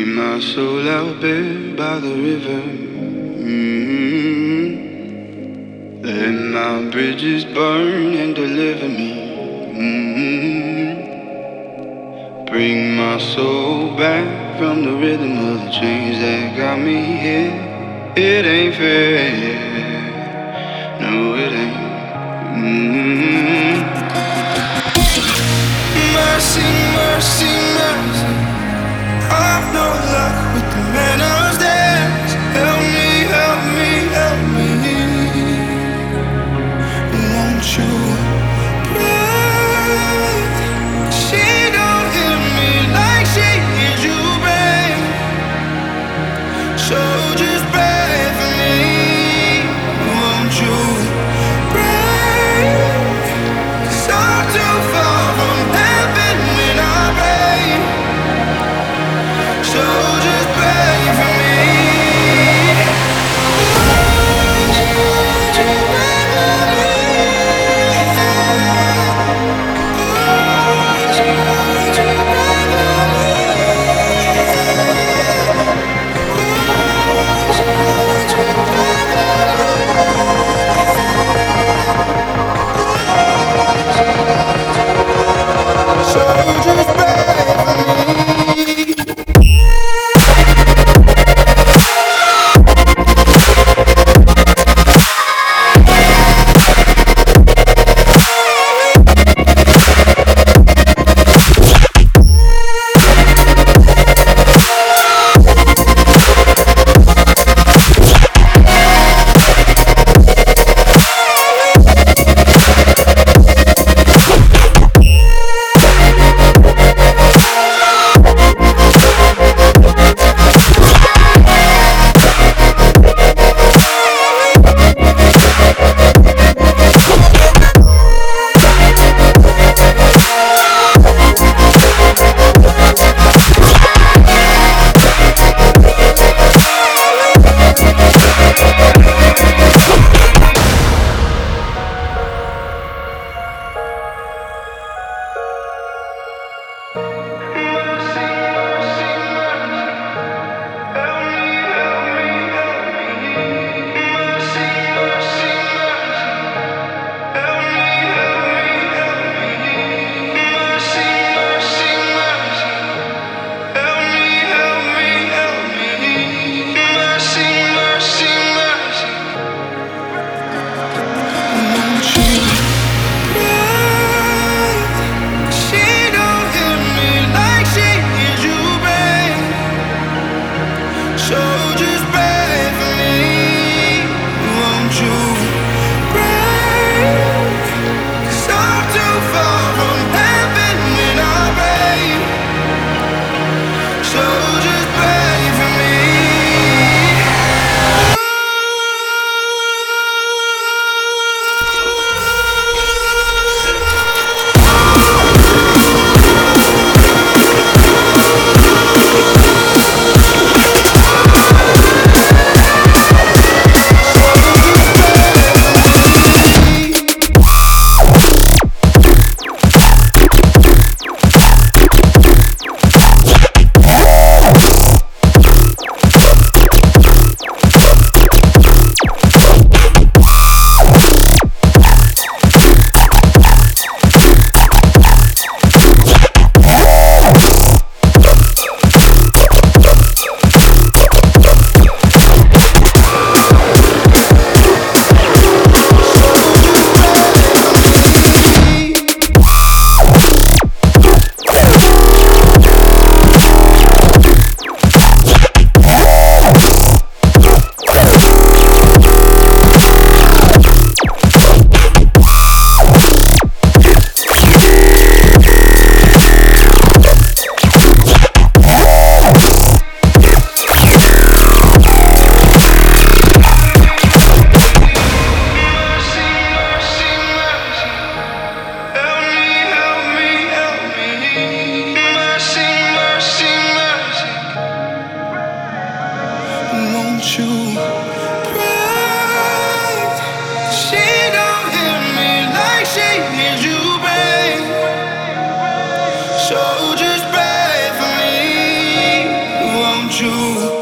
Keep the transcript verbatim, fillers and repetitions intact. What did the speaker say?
my soul out there by the river. Mm-hmm. Let my bridges burn and deliver me. Mm-hmm. Bring my soul back from the rhythm of the chains that got me here. It ain't fair, no it ain't. Mm-hmm. Mercy, mercy, mercy. I've no luck with the manners dance. Help me, help me, help me. Won't you pray? She don't hear me like she hears you, babe. So just pray for me. Won't you pray? 'Cause I'm too far from heaven when I pray. So just pray for me. So just pray for me. So just pray for me. Won't you.